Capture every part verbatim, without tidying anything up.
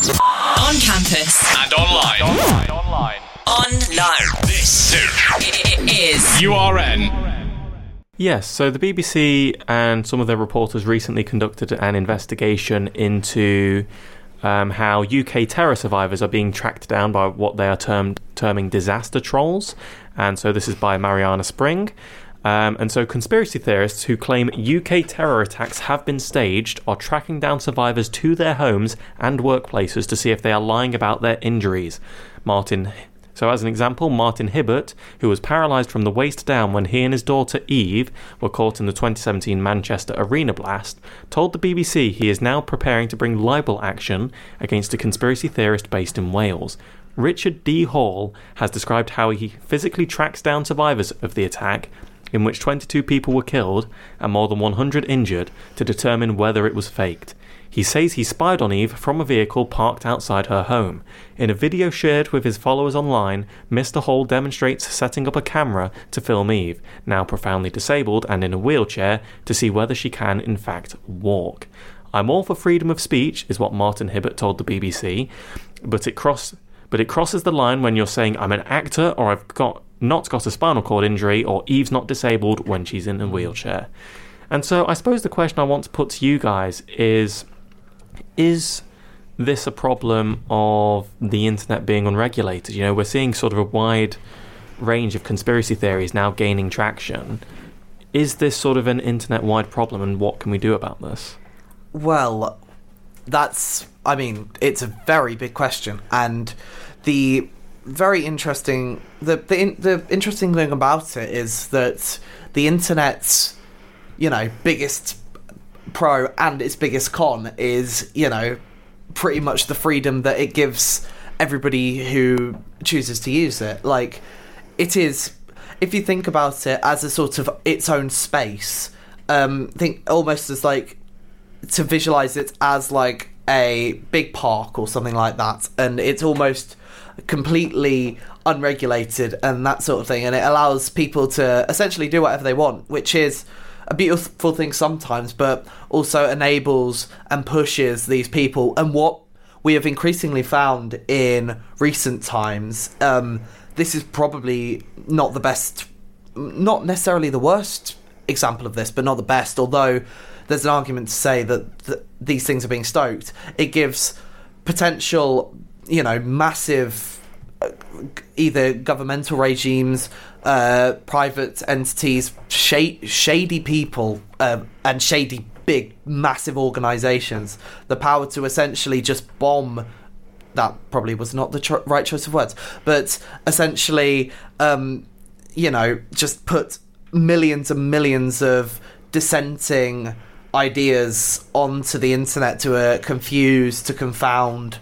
On campus. And online. And online. online. Online. This is U R N. Yes, so the B B C and some of their reporters recently conducted an investigation into um, how U K terror survivors are being tracked down by what they are termed terming disaster trolls. And so this is by Mariana Spring. Um, and so conspiracy theorists who claim U K terror attacks have been staged are tracking down survivors to their homes and workplaces to see if they are lying about their injuries. Martin So as an example, Martin Hibbert, who was paralysed from the waist down when he and his daughter Eve were caught in the twenty seventeen Manchester arena blast, told the B B C he is now preparing to bring libel action against a conspiracy theorist based in Wales. Richard D. Hall has described how he physically tracks down survivors of the attack, in which twenty-two people were killed and more than one hundred injured, to determine whether it was faked. He says he spied on Eve from a vehicle parked outside her home. In a video shared with his followers online, Mister Hall demonstrates setting up a camera to film Eve, now profoundly disabled and in a wheelchair, to see whether she can in fact walk. I'm all for freedom of speech, is what Martin Hibbert told the B B C, but it cross but it crosses the line when you're saying I'm an actor, or I've got not got a spinal cord injury, or Eve's not disabled when she's in a wheelchair. And so I suppose the question I want to put to you guys is, is this a problem of the internet being unregulated? You know, we're seeing sort of a wide range of conspiracy theories now gaining traction. Is this sort of an internet-wide problem, and what can we do about this? Well, that's, I mean, it's a very big question, and the very interesting, the the, in, the interesting thing about it is that the internet's, you know, biggest pro and its biggest con is, you know, pretty much the freedom that it gives everybody who chooses to use it. Like, it is, if you think about it as a sort of its own space, um, think almost as like, to visualize it as like a big park or something like that, and it's almost completely unregulated and that sort of thing, and it allows people to essentially do whatever they want, which is a beautiful thing sometimes, but also enables and pushes these people. And what we have increasingly found in recent times, um, this is probably not the best, not necessarily the worst example of this, but not the best, although there's an argument to say that th- these things are being stoked. It gives potential, you know, massive uh, either governmental regimes, uh, private entities, sh- shady people, uh, and shady big, massive organisations, the power to essentially just bomb. That probably was not the cho- right choice of words, but essentially, um, you know, just put millions and millions of dissenting ideas onto the internet to uh, confuse, to confound,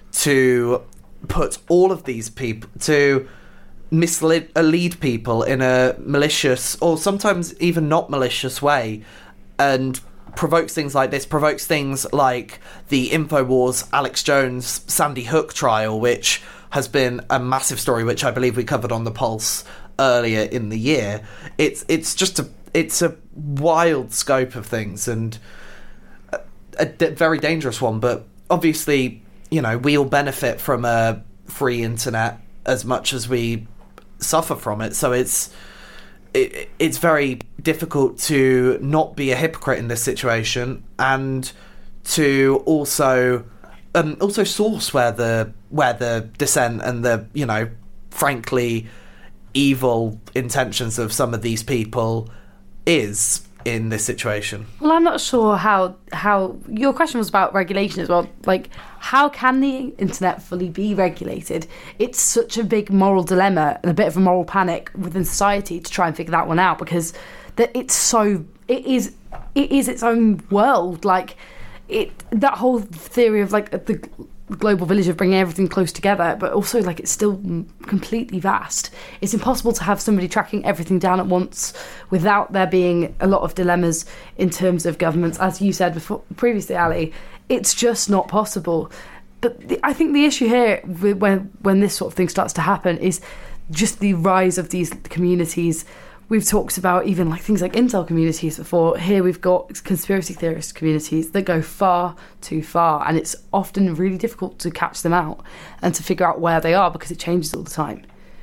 to put all of these people, to mislead uh, lead people in a malicious or sometimes even not malicious way, and provokes things like this, provokes things like the InfoWars Alex Jones Sandy Hook trial, which has been a massive story, which I believe we covered on The Pulse earlier in the year. It's it's just a it's a wild scope of things, and a, a d- very dangerous one, but obviously, you know, we all benefit from a free internet as much as we suffer from it, so it's it, it's very difficult to not be a hypocrite in this situation, and to also um, also source where the where the dissent and the, you know, frankly evil intentions of some of these people is in this situation. Well, I'm not sure how how your question was about regulation as well. Like, how can the internet fully be regulated? It's such a big moral dilemma and a bit of a moral panic within society to try and figure that one out, because that it's so it is it is its own world. Like, it that whole theory of like the global village of bringing everything close together, but also like it's still completely vast. It's impossible to have somebody tracking everything down at once without there being a lot of dilemmas in terms of governments, as you said before previously, Ali. It's just not possible. But the, I think the issue here when when this sort of thing starts to happen is just the rise of these communities we've talked about even like things like intel communities before. Here we've got conspiracy theorist communities that go far too far, and it's often really difficult to catch them out and to figure out where they are because it changes all the time.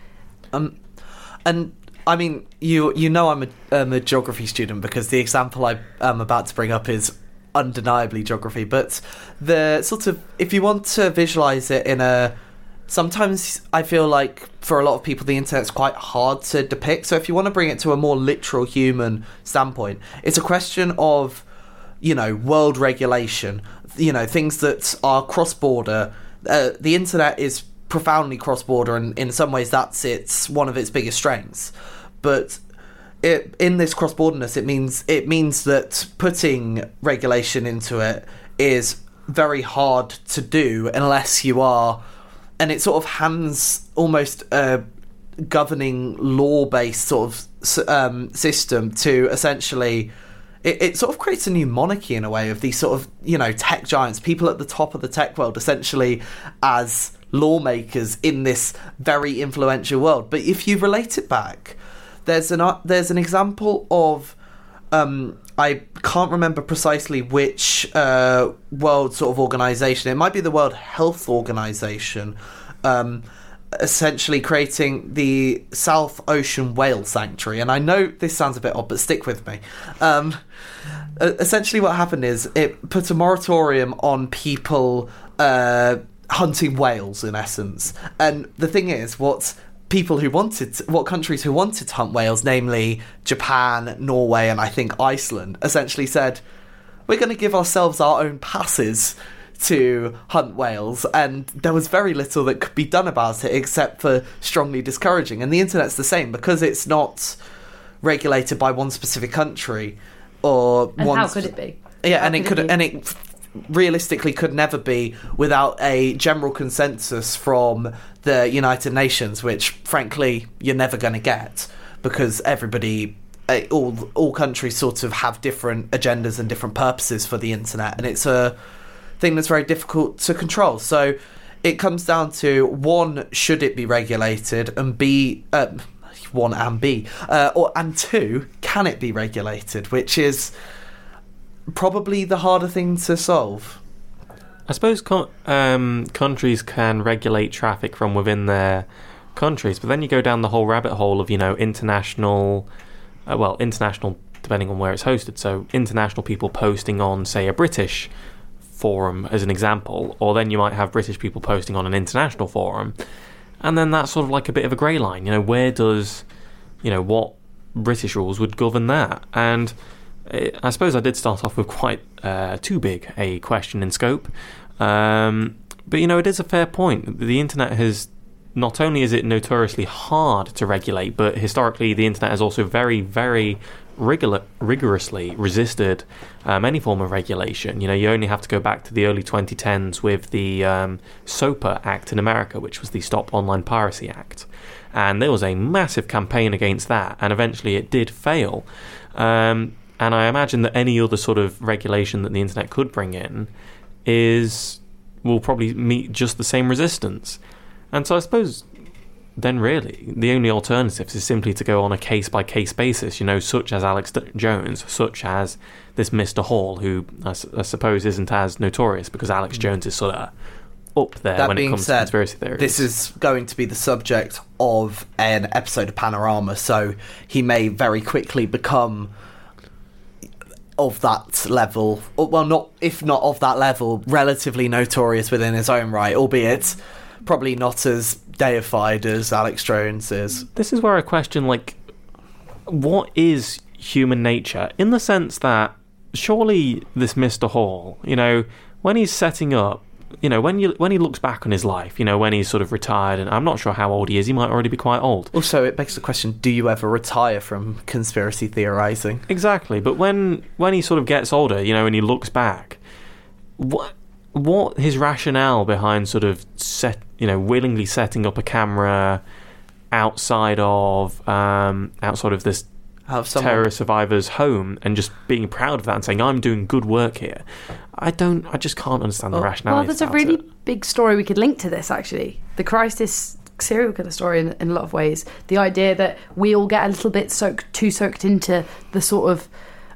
Um, and I mean, you you know I'm a, I'm a geography student because the example I am about to bring up is undeniably geography, but the sort of, if you want to visualize it in a, sometimes I feel like for a lot of people the internet's quite hard to depict, so if you want to bring it to a more literal human standpoint, it's a question of, you know, world regulation, you know, things that are cross-border. Uh, the internet is profoundly cross-border, and in some ways that's its one of its biggest strengths, but It, in this cross-borderness, it means it means that putting regulation into it is very hard to do unless you are, and it sort of hands almost a governing law-based sort of um, system to essentially. It, it sort of creates a new monarchy in a way of these sort of, you know, tech giants, people at the top of the tech world, essentially as lawmakers in this very influential world. But if you relate it back. There's an uh, there's an example of um, I can't remember precisely which uh, world sort of organisation. It might be the World Health Organization, um, essentially creating the South Ocean Whale Sanctuary. And I know this sounds a bit odd, but stick with me. Um, essentially, what happened is it put a moratorium on people uh, hunting whales, in essence. And the thing is, what people who wanted, to, what countries who wanted to hunt whales, namely Japan, Norway, and I think Iceland, essentially said, we're going to give ourselves our own passes to hunt whales, and there was very little that could be done about it except for strongly discouraging. And the internet's the same, because it's not regulated by one specific country or and one. How could it be? Yeah, how and it could, it and it realistically could never be without a general consensus from the United Nations, which frankly you're never going to get, because everybody, all all countries sort of have different agendas and different purposes for the internet, and it's a thing that's very difficult to control. So it comes down to, one, should it be regulated, and b um, one and b uh, or and two, can it be regulated, which is probably the harder thing to solve. I suppose co- um, countries can regulate traffic from within their countries, but then you go down the whole rabbit hole of, you know, international, uh, well, international depending on where it's hosted. So international people posting on, say, a British forum as an example, or then you might have British people posting on an international forum, and then that's sort of like a bit of a grey line. You know, where does, you know, what British rules would govern that? And I suppose I did start off with quite uh, too big a question in scope, um, but you know, it is a fair point. The internet has, not only is it notoriously hard to regulate, but historically the internet has also very, very rigor- rigorously resisted um, any form of regulation. You know, you only have to go back to the early twenty tens with the um, SOPA Act in America, which was the Stop Online Piracy Act, and there was a massive campaign against that, and eventually it did fail. Um, And I imagine that any other sort of regulation that the internet could bring in is will probably meet just the same resistance. And so I suppose then really the only alternatives is simply to go on a case-by-case basis, you know, such as Alex Jones, such as this Mister Hall, who I, s- I suppose isn't as notorious because Alex Jones is sort of up there That when it being comes said, to conspiracy theories. This is going to be the subject of an episode of Panorama, so he may very quickly become of that level, or, well, not if not of that level, relatively notorious within his own right, albeit probably not as deified as Alex Jones is. This is where I question, like, what is human nature? In the sense that, surely this Mister Hall, you know, when he's setting up, you know, when you when he looks back on his life, you know, when he's sort of retired, and I'm not sure how old he is, he might already be quite old. Also, it begs the question, do you ever retire from conspiracy theorizing? Exactly, but when when he sort of gets older, you know, and he looks back, what what his rationale behind sort of set, you know, willingly setting up a camera outside of um, outside of this Have someone... terror survivor's home and just being proud of that and saying, I'm doing good work here. I don't, I just can't understand the Well, rationality. Well, there's a about really it. big story we could link to this, actually. The Crisis serial killer story in, in a lot of ways. The idea that we all get a little bit soaked, too soaked into the sort of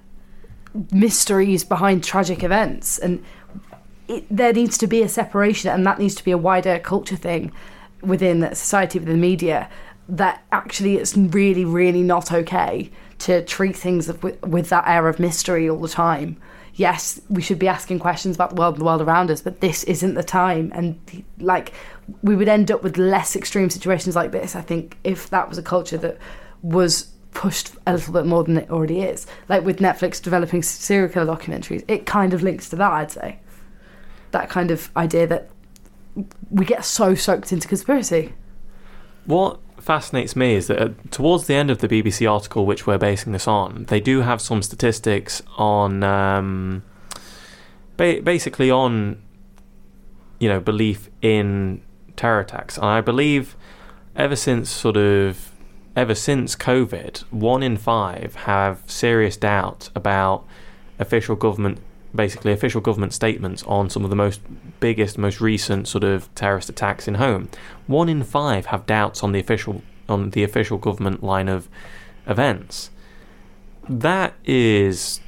mysteries behind tragic events, and it, there needs to be a separation, and that needs to be a wider culture thing within society, within the media, that actually it's really, really not okay to treat things with, with that air of mystery all the time. Yes, we should be asking questions about the world and the world around us, but this isn't the time. And like, we would end up with less extreme situations like this, I think, if that was a culture that was pushed a little bit more than it already is. Like with Netflix developing serial killer documentaries, it kind of links to that, I'd say. That kind of idea that we get so soaked into conspiracy. What fascinates me is that uh, towards the end of the B B C article, which we're basing this on, they do have some statistics on, um, ba- basically on, you know, belief in terror attacks. And I believe ever since sort of, ever since COVID, one in five have serious doubt about official government, basically official government statements on some of the most biggest, most recent sort of terrorist attacks in home. One in five have doubts on the official on the official government line of events. That is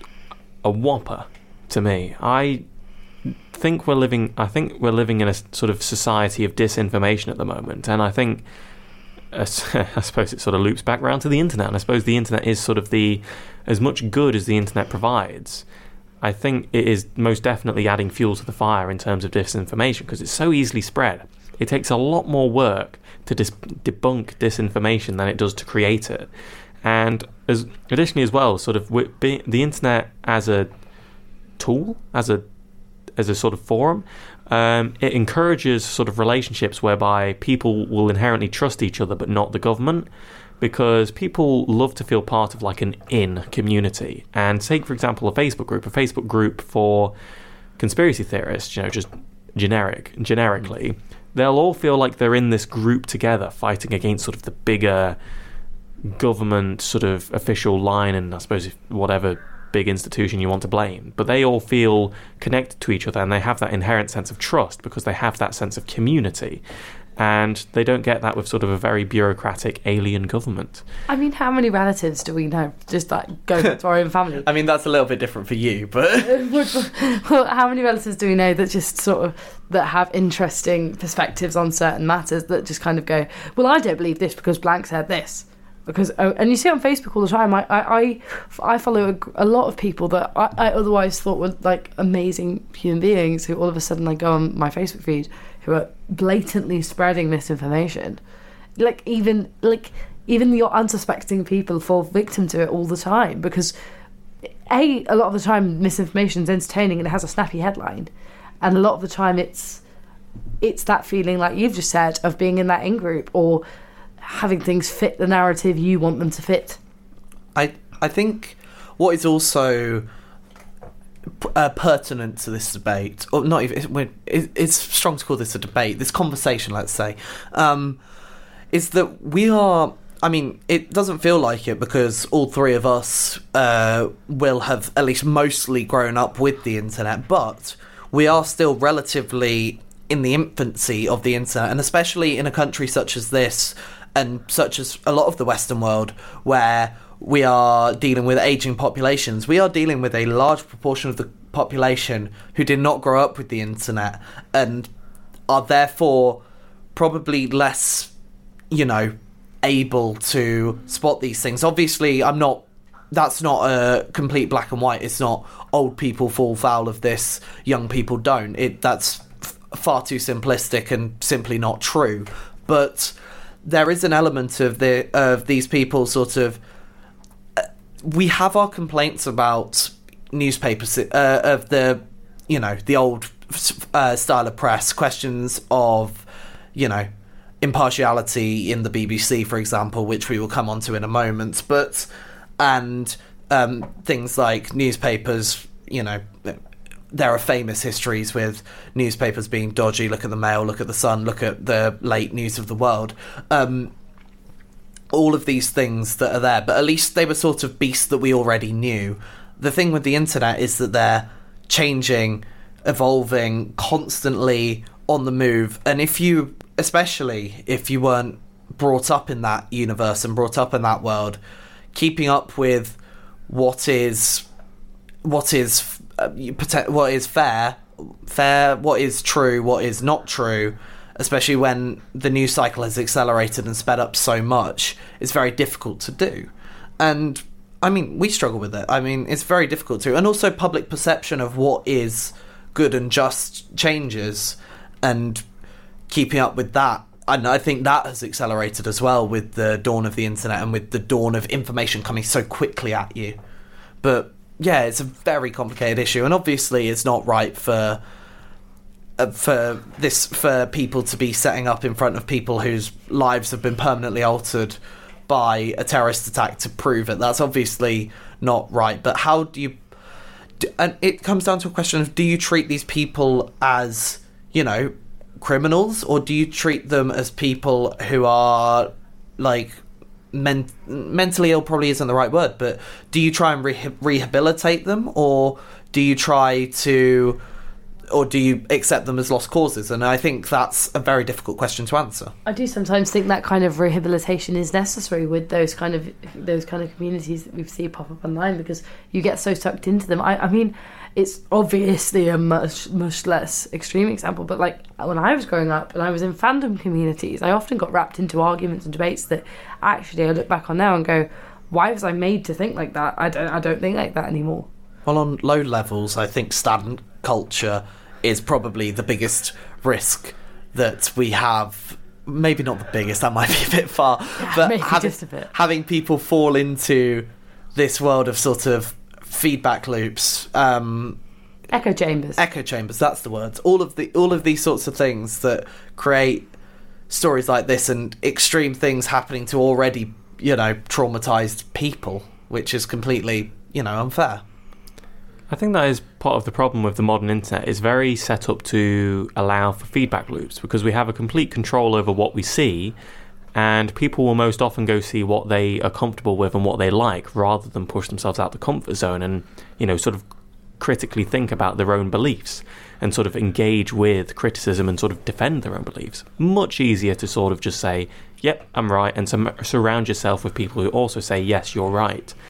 a whopper to me. I think we're living. I think we're living in a sort of society of disinformation at the moment, and I think. I suppose it sort of loops back round to the internet, and I suppose the internet is sort of the as much good as the internet provides. I think it is most definitely adding fuel to the fire in terms of disinformation, because it's so easily spread. It takes a lot more work to dis- debunk disinformation than it does to create it. And as additionally as well, sort of the internet as a tool, as a as a sort of forum, um, it encourages sort of relationships whereby people will inherently trust each other but not the government, because people love to feel part of like an in community. And take, for example, a Facebook group, a Facebook group for conspiracy theorists, you know, just generic, generically, they'll all feel like they're in this group together fighting against sort of the bigger government sort of official line, and I suppose if whatever big institution you want to blame, but they all feel connected to each other, and they have that inherent sense of trust because they have that sense of community, and they don't get that with sort of a very bureaucratic alien government. I mean, how many relatives do we know just like go to our own family? I mean, that's a little bit different for you, but well, how many relatives do we know that just sort of that have interesting perspectives on certain matters that just kind of go, well, I don't believe this because blank said this. Because oh, and you see it on Facebook all the time. I I, I, I follow a, a lot of people that I, I otherwise thought were like amazing human beings, who all of a sudden I go on my Facebook feed who are blatantly spreading misinformation. Like even like even your unsuspecting people fall victim to it all the time, because a a lot of the time misinformation is entertaining and it has a snappy headline, and a lot of the time it's it's that feeling like you've just said of being in that in group or having things fit the narrative you want them to fit. I I think what is also uh, pertinent to this debate, or not even, it, it's strong to call this a debate, this conversation, let's say, um, is that we are, I mean, it doesn't feel like it because all three of us uh, will have at least mostly grown up with the internet, but we are still relatively in the infancy of the internet, and especially in a country such as this, and such as a lot of the Western world, where we are dealing with ageing populations. We are dealing with a large proportion of the population who did not grow up with the internet and are therefore probably less, you know, able to spot these things. Obviously, I'm not... That's not a complete black and white. It's not old people fall foul of this, young people don't. It That's f- far too simplistic and simply not true. But there is an element of the of these people sort of... Uh, we have our complaints about newspapers, uh, of the, you know, the old uh, style of press, questions of, you know, impartiality in the B B C, for example, which we will come on to in a moment, but... And um, things like newspapers, you know, there are famous histories with newspapers being dodgy. Look at the Mail, look at the Sun, look at the late News of the World. Um, all of these things that are there, but at least they were sort of beasts that we already knew. The thing with the internet is that they're changing, evolving, constantly on the move. And if you, especially if you weren't brought up in that universe and brought up in that world, keeping up with what is what is uh, what is fair, fair, what is true, what is not true, especially when the news cycle has accelerated and sped up so much, is very difficult to do. And I mean, we struggle with it. I mean, it's very difficult to. And also public perception of what is good and just changes, and keeping up with that. And I think that has accelerated as well with the dawn of the internet and with the dawn of information coming so quickly at you. But yeah, it's a very complicated issue, and obviously it's not right for uh, for this for people to be setting up in front of people whose lives have been permanently altered by a terrorist attack to prove it. That's obviously not right. But how do you? Do, and it comes down to a question of: do you treat these people as, you know, criminals, or do you treat them as people who are like men- mentally ill? Probably isn't the right word, but do you try and re- rehabilitate them, or do you try to, or do you accept them as lost causes? And I think that's a very difficult question to answer. I do sometimes think that kind of rehabilitation is necessary with those kind of those kind of communities that we see pop up online, because you get so sucked into them. I, I mean, it's obviously a much, much less extreme example, but like when I was growing up and I was in fandom communities, I often got wrapped into arguments and debates that actually I look back on now and go, why was I made to think like that? I don't, I don't think like that anymore. Well, on low levels, I think stan culture is probably the biggest risk that we have. Maybe not the biggest, that might be a bit far, Yeah, but maybe having, just a bit. having people fall into this world of sort of feedback loops, um, Echo chambers. echo chambers, that's the word. All of the all of these sorts of things that create stories like this and extreme things happening to already, you know, traumatized people, which is completely, you know, unfair. I think that is part of the problem with the modern internet. It's very set up to allow for feedback loops, because we have a complete control over what we see, and people will most often go see what they are comfortable with and what they like, rather than push themselves out the comfort zone and, you know, sort of critically think about their own beliefs and sort of engage with criticism and sort of defend their own beliefs. Much easier to sort of just say, yep, I'm right, and to surround yourself with people who also say, yes, you're right.